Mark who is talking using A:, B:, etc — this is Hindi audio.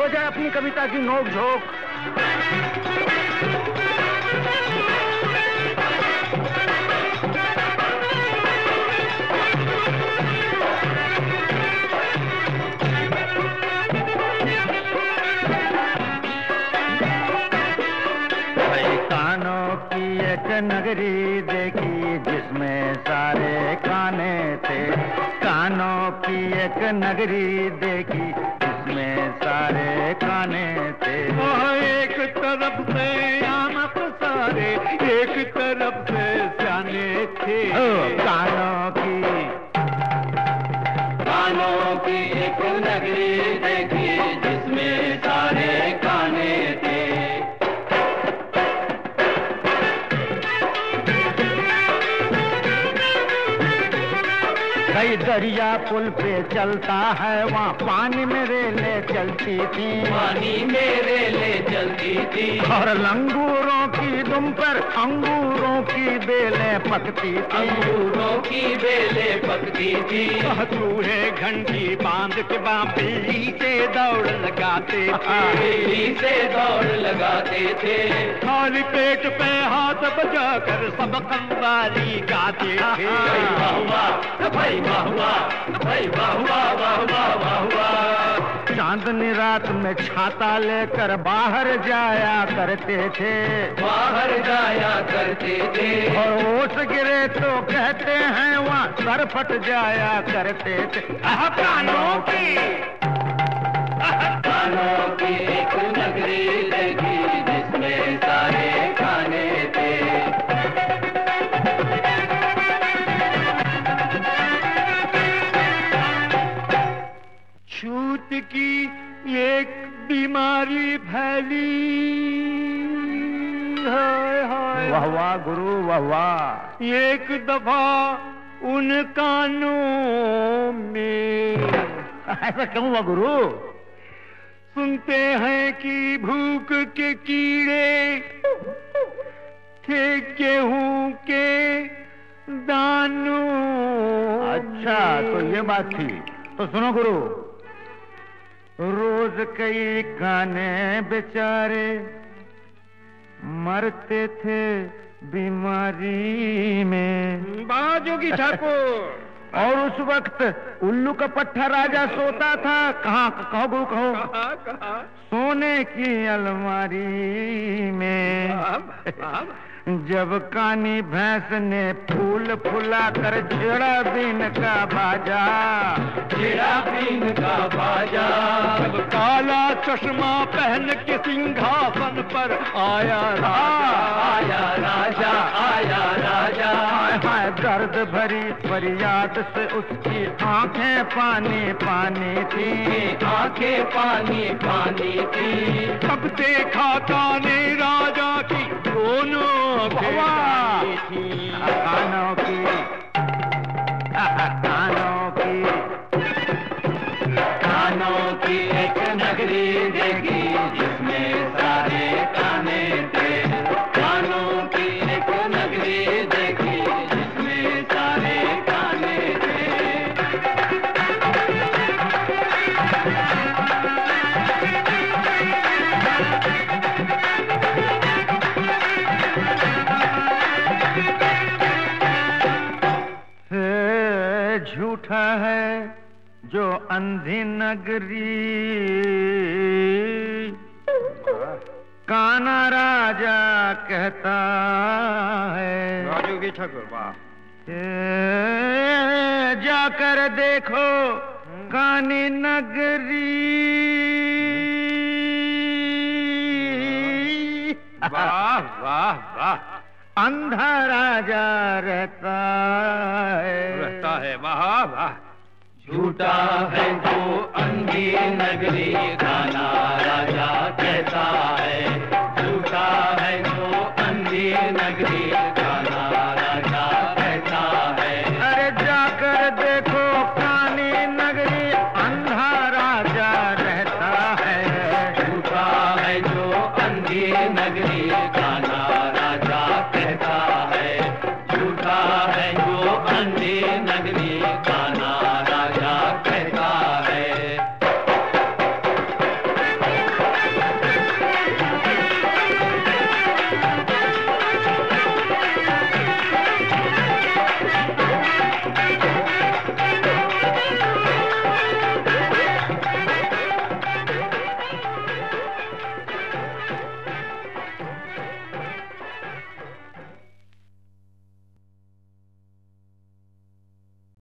A: हो जाए अपनी कविता की नोक झोंक।
B: नगरी देखी जिसमें सारे खाने थे, कानों की एक नगरी देखी जिसमें सारे खाने थे।
C: एक तरफ से आमक सारे, एक तरफ से जाने थे।
B: कानों की एक नगरी देखी जिसमें सारे खाने थे। दरिया पुल पे चलता है, वहाँ पानी में रेले चलती थी,
D: पानी में रेले चलती थी।
B: और लंगूरों की दुम पर अंगूरों की बेलें पकती थी,
D: अंगूरों की बेलें पकती थी।
C: चूहे घंटी बांध के बिल्ली से दौड़ लगाते थे,
D: बिल्ली से दौड़ लगाते थे।
C: खाली पेट पे हाथ बजाकर सब कव्वाली गाते थे।
D: भाई वाह भाई वाह वाह वाह वाह वाह।
B: चांदनी रात में छाता लेकर बाहर जाया करते थे,
D: बाहर जाया करते थे।
B: और ओस गिरे तो कहते हैं वहाँ सर फट जाया करते थे।
D: कानों की एक नगरी देखी जिसमें सारे खाने थे।
C: छूत की एक बीमारी फैली।
B: वाह वाह गुरु वाह वाह।
C: एक दफा उन कानों में।
B: ऐसा क्यों हुआ गुरु?
C: सुनते हैं कि भूख के कीड़े थे गेहूं के दानों।
B: अच्छा तो ये बात थी। तो सुनो गुरु, रोज कई गाने बेचारे मरते थे बीमारी में।
C: बाजोगी ठाकुर।
B: और उस वक्त उल्लू का पट्टा राजा सोता था कहाँ? कहो गुरु कहो। सोने की अलमारी में। जब कानी भैंस ने फूल फुला कर छेड़ा बीन का बाजा,
D: छेड़ा बीन का बाजा।
C: जब काला चश्मा पहन के सिंहासन पर आया
D: राजा, आया राजा।
B: हाय दर्द भरी फरियाद से उसकी आंखें पानी पानी थी,
D: आंखें पानी पानी थी।
C: तब देखा काने राजा की दोनों
B: कानों
D: की एक नगरी देखी जिसमें सारे खाने थे। कानों की एक नगरी देखी जिसमें सारे खाने थे।
B: झूठा है जो अंधी नगरी, काना राजा कहता है।
C: बाजोगी ठाकुर वाह।
B: जाकर देखो कानी नगरी।
C: वाह वाह वाह।
B: अंधा राजा रहता है।
C: वाह वाह।
D: झूठा है जो अंधी नगरी, काना